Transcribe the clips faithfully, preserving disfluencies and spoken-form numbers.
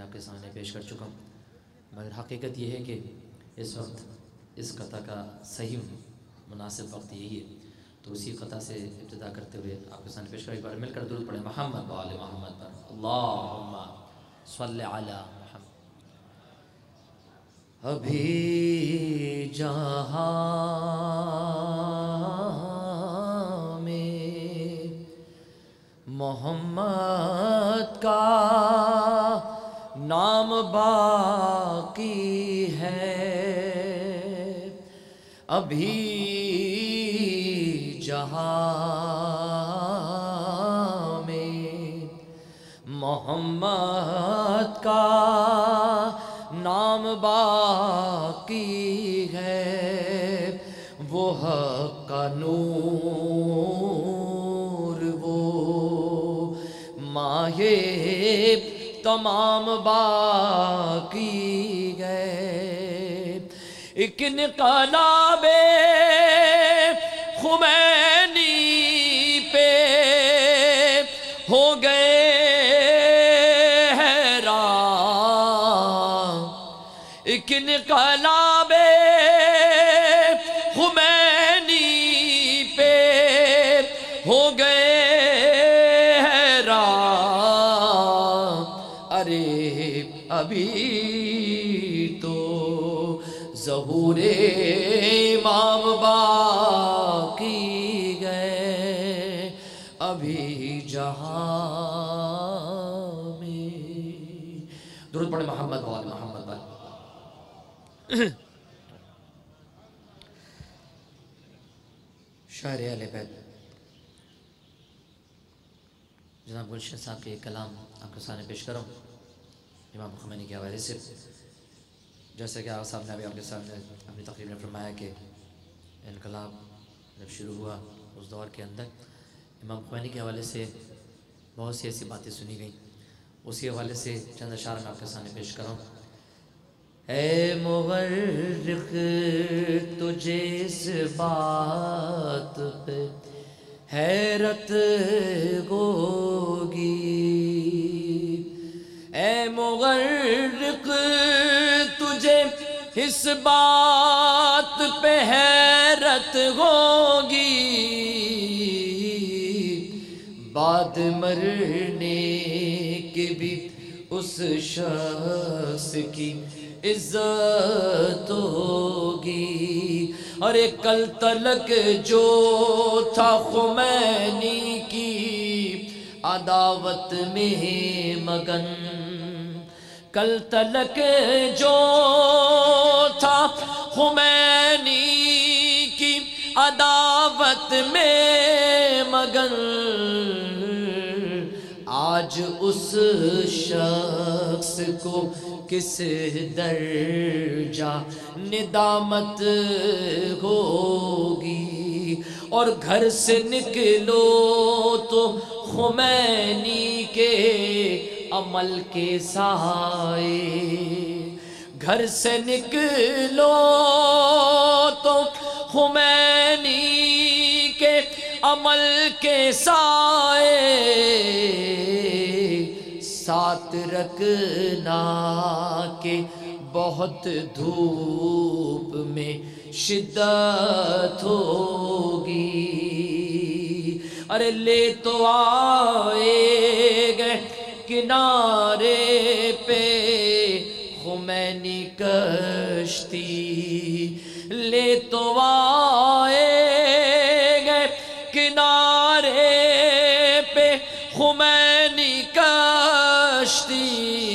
آپ کے سامنے پیش کر چکا ہوں، مگر حقیقت یہ ہے کہ اس وقت اس قطع کا صحیح مناسب وقت یہی ہے، تو اسی قطع سے ابتدا کرتے ہوئے آپ کے سامنے پیش کر ایک بار مل کر درود پڑھیں محمد و آل محمد پر، اللہم صلی علی محمد۔ ابھی جہاں میں محمد کا نام باقی ہے، ابھی جہاں میں محمد کا نام باقی ہے، وہ حق کا نور، وہ ماہ تمام باقی ہے، ایک انقلاب خمینی پہ ہو گئے حیران، ایک انقلاب خمینی پہ ہو گئے حیران، ارے ابھی تو ظہور امام باقی گئے، ابھی جہاں میں درود پڑھیں محمد و آل محمد پر۔ شاعر اہل بیت جناب گلشن صاحب کے کلام آپ کے سامنے پیش کروں امام خمینی کے حوالے سے۔ جیسا کہ آغا صاحب نے ابھی آپ کے سامنے اپنی تقریر میں فرمایا کہ انقلاب جب شروع ہوا اس دور کے اندر امام خمینی کے حوالے سے بہت سی ایسی باتیں سنی گئیں، اسی حوالے سے چند اشعار میں آپ کے سامنے پیش کروں۔ اے مغرق تجھے اس بات پہ حیرت ہوگی، اے مغرق تجھے اس بات پہ حیرت ہوگی، بعد مرنے کے بھی اس شخص کی عزت ہوگی، اور کل تلک جو تھا خمینی کی عداوت میں مگن، کل تلک جو تھا خمینی کی عداوت میں مگن، آج اس شخص کو کس درجہ ندامت ہوگی، اور گھر سے نکلو تو خمینی کے عمل کے سائے، گھر سے نکلو تو خمینی کے عمل کے سائے، ساتھ رکھنا کہ بہت دھوپ میں شدت ہوگی، ارے لے تو آئے گئے کنارے پہ خمینی کشتی، لے تو آئے گئے کنارے پہ خمینی کشتی،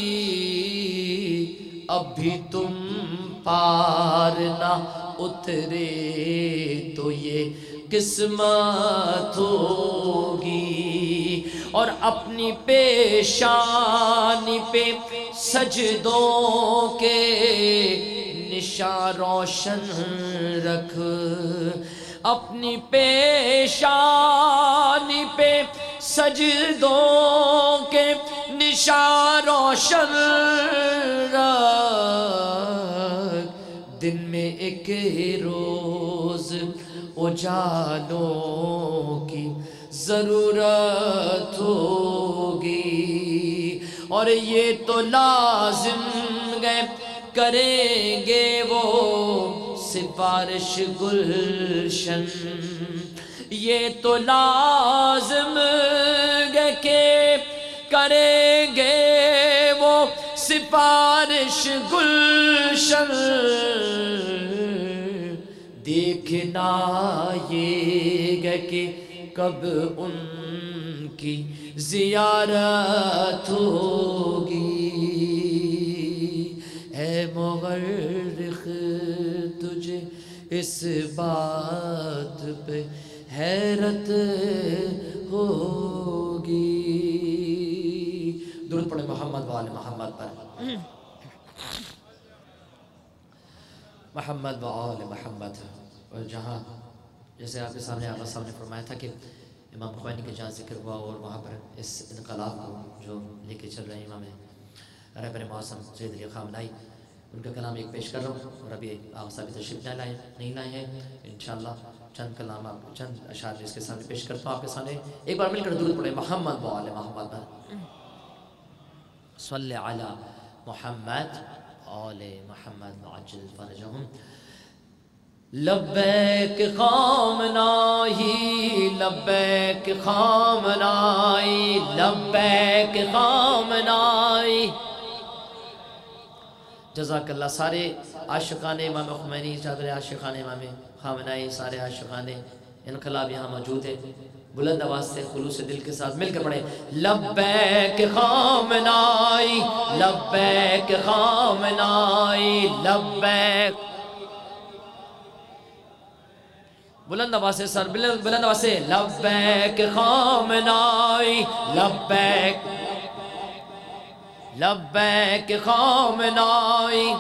اب بھی تم پار نہ اترے تو یہ قسمت ہوگی، اور اپنی پیشانی پہ سجدوں کے نشاں روشن رکھ، اپنی پیشانی پہ سجدوں کے نشاں روشن رکھ، دن میں ایک روز اجالوں کی ضرورت ہوگی، اور یہ تو لازم گئے کریں گے وہ سفارش گلشن، یہ تو لازم گئے کہ کریں گے وہ سفارش گلشن، دیکھنا یہ گئے کہ کب ان کی زیارت ہوگی، اے مورخ تجھے اس بات پہ حیرت ہوگی۔ درود پڑھیں محمد و آل محمد پر، محمد و آل محمد۔ اور جہاں جیسے آپ کے سامنے آقا صاحب نے فرمایا تھا کہ امام خمینی کے جہاں ذکر ہوا، اور وہاں پر اس انقلاب کو جو لے کے چل رہے ہیں امام رہبر معظم سید علی خامنہئی، ان کا کلام ایک پیش کر رہا ہوں، اور ابھی آقا صاحب تشریف نہیں لائے نہیں لائے ہیں، انشاءاللہ چند کلام آپ چند اشعار اس کے سامنے پیش کرتا ہوں آپ کے سامنے۔ ایک بار مل کر درود پڑھیں محمد و آل محمد پر، صلی علی محمد آل محمد وعجل فرجہم۔ لبیک خامنائی لبیک خامنائی لبیک خامنائی۔ جزاک اللہ۔ سارے عاشقان امام خمینی، چادر عاشقان امام خامنہئی، سارے عاشقان انقلاب یہاں موجود ہے، بلند آواز سے خلوص دل کے ساتھ مل کر پڑھیں لبیک خامنہئی لبیک خامنہئی لبیک۔ بلند آواز سے سر بلند آواز سے لبیک خامنہئی لبیک لبیک خامنہئی۔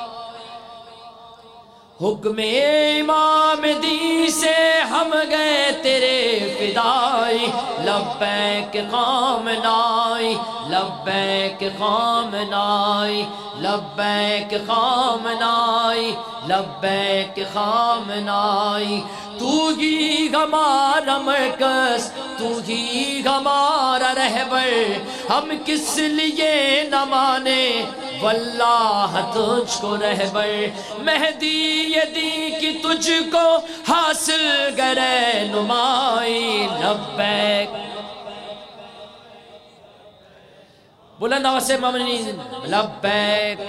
حکم امام دی سے ہم گئے تیرے فدائی، لبیک خامنہئی لبیک خامنہئی لبیک خامنہئی لبیک خامنہئی۔ تو ہی ہمارا مرکز، تو ہی ہمارا رہبر، ہم کس لیے نہ مانے واللہ تجھ کو رہبر، مہدی دی کی تجھ کو حاصل گرے نمائی، لبیک۔ بلند آواز سے ممنی لبیک۔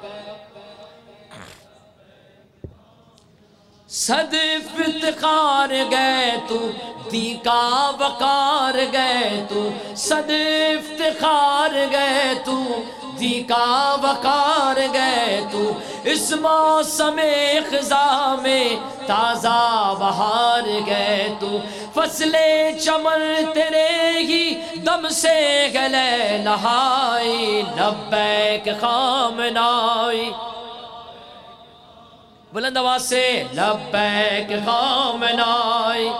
صد افتخار گئے تو دی کا وقار گئے تو، صد افتخار گئے تو دی کا وقار گئے تو، اس موسم خزاں میں تازہ بہار گئے تو، فصل چمن تیرے ہی دم سے گلے نہائی، لبیک خامنہئی۔ بلند آواز سے لبیک خامنہئی۔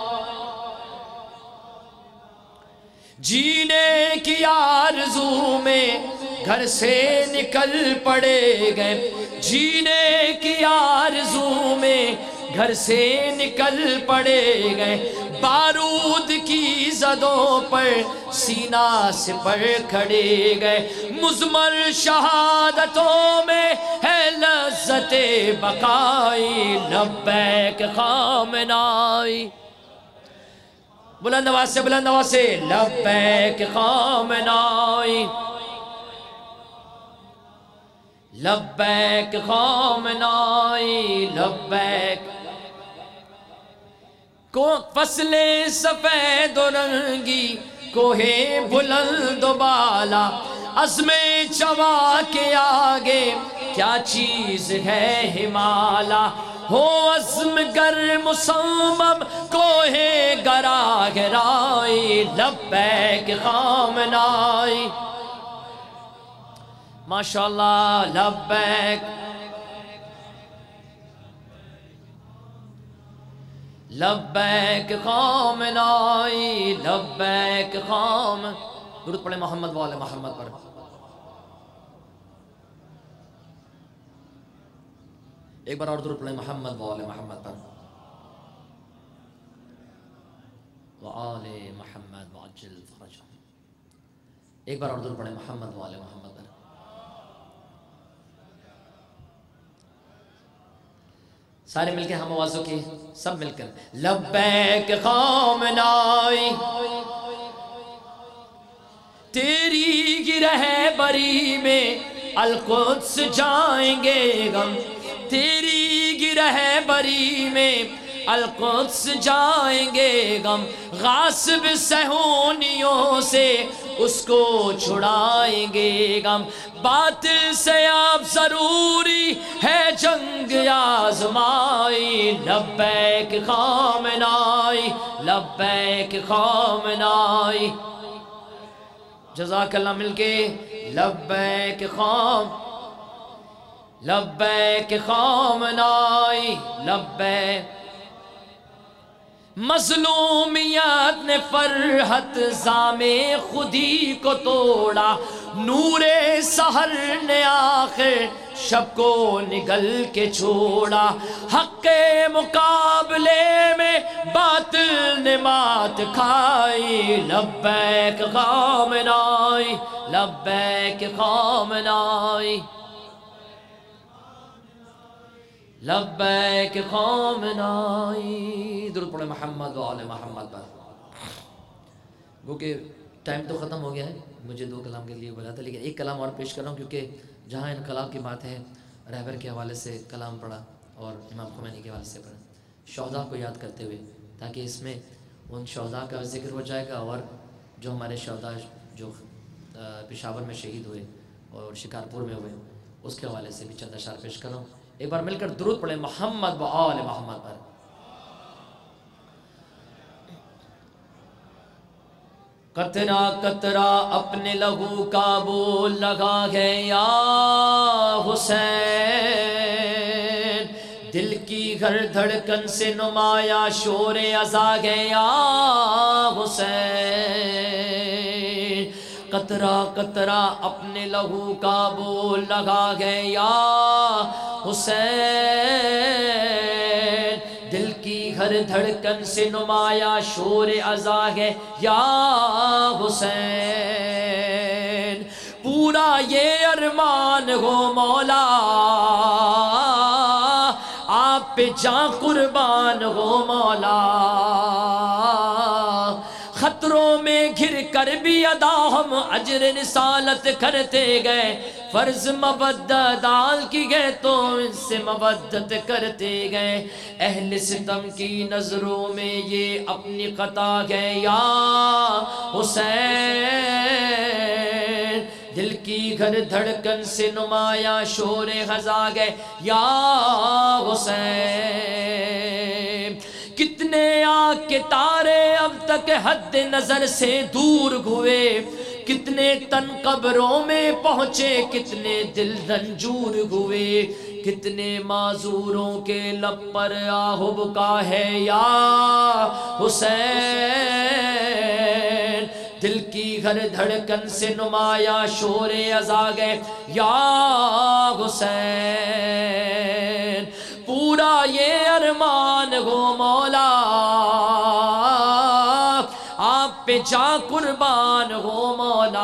جینے کی آرزو میں گھر سے نکل پڑے گئے، جینے کی آرزو میں گھر سے نکل پڑے گئے، بارود کی زدوں پر سینہ سے پر کھڑے گئے، مزمر شہادتوں میں ہے لذت بقائی، لبیک خامنہئی۔ بلند آواز سے بلند آواز سے لبیک خامنہئی لبیک خامنہئی لبیک۔ کو فصل سفید و رنگی کوہ بلند و بالا، عزم چوا کے آگے کیا چیز ہے ہمالا، ہو عزم گر مصمم کوہ گرا گرائی، لبیک خامنہئی۔ ماشاءاللہ لبیک لبیک خامنہئی لبیک خام۔ درود پڑھیں محمد و آل محمد پر۔ ایک بار اور درود پڑھیں محمد و آل محمد پر، و آل محمد وعجل فرجہم۔ ایک بار اور درود پڑھیں محمد والے محمد پر. سارے مل کے ہم آوازوں کی سب مل کر لبیک خامنائی تیری کی رہبری میں القدس جائیں گے غم، تیری کی رہبری میں القدس جائیں گے غم، غاصب صہیونیوں سے اس کو چھڑائیں گے غم، باطل سے اب ضروری ہے جنگ آزمائی، لبیک خامنائی لبیک خامنائی. جزاک اللہ مل کے لبیک خام لبیک خامنائی لبیک. مظلومیت نے فرحت زام خودی کو توڑا، نور سحر نے آخر شب کو نگل کے چھوڑا، حق کے مقابلے میں باطل نے مات کھائی، لبیک خامنائی لبیک خامنائی لبیک خامنائی. درود پڑھیں محمد و آل محمد پر. گو کہ ٹائم تو ختم ہو گیا ہے، مجھے دو کلام کے لیے بولا تھا، لیکن ایک کلام اور پیش کر رہا ہوں کیونکہ جہاں ان کلام کی بات ہے رہبر کے حوالے سے کلام پڑھا اور امام خمینی کے حوالے سے پڑھا، شہداء کو یاد کرتے ہوئے، تاکہ اس میں ان شہداء کا ذکر ہو جائے گا اور جو ہمارے شہداء جو پشاور میں شہید ہوئے اور شکارپور میں ہوئے اس کے حوالے سے بھی چند اشعار پیش کر رہا ہوں. ایک بار مل کر درود پڑھیں محمد و آل محمد پر. قطرہ قطرہ اپنے لہو کا بول لگا ہے یا حسین، دل کی گھر دھڑکن سے نمایاں شور ازا ہے یا حسین. قطرہ قطرہ اپنے لہو کا بول لگا ہے یا حسین، دل کی ہر دھڑکن سے نمایاں شور ازا ہے یا حسین. پورا یہ ارمان ہو مولا آپ پہ جاں قربان ہو مولا، خطروں میں گر کر بھی ادا ہم اجر رسالت کرتے گئے، فرض مبدت ڈال کی گئے تو ان سے مبدت کرتے گئے. اہل ستم کی نظروں میں یہ اپنی خطا ہے یا حسین، دل کی گھر دھڑکن سے نمایاں شور خزا گئے یا حسین. کتنے آنکھ کے تارے اب تک حد نظر سے دور ہوئے، کتنے تن قبروں میں پہنچے، کتنے دل رنجور ہوئے، کتنے معذوروں کے لب پر آہو بکا ہے یا حسین. دل کی ہر دھڑکن سے نمایاں شور ازا گئے یا حسین. پورا یہ ارمان ہو مولا آپ پہ جا قربان ہو مولا.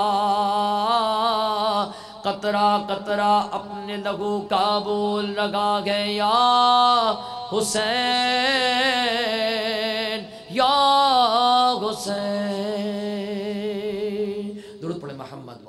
قطرہ قطرہ اپنے لہو کا بول لگا گئے یا حسین یا حسین. درود پڑھیں محمد.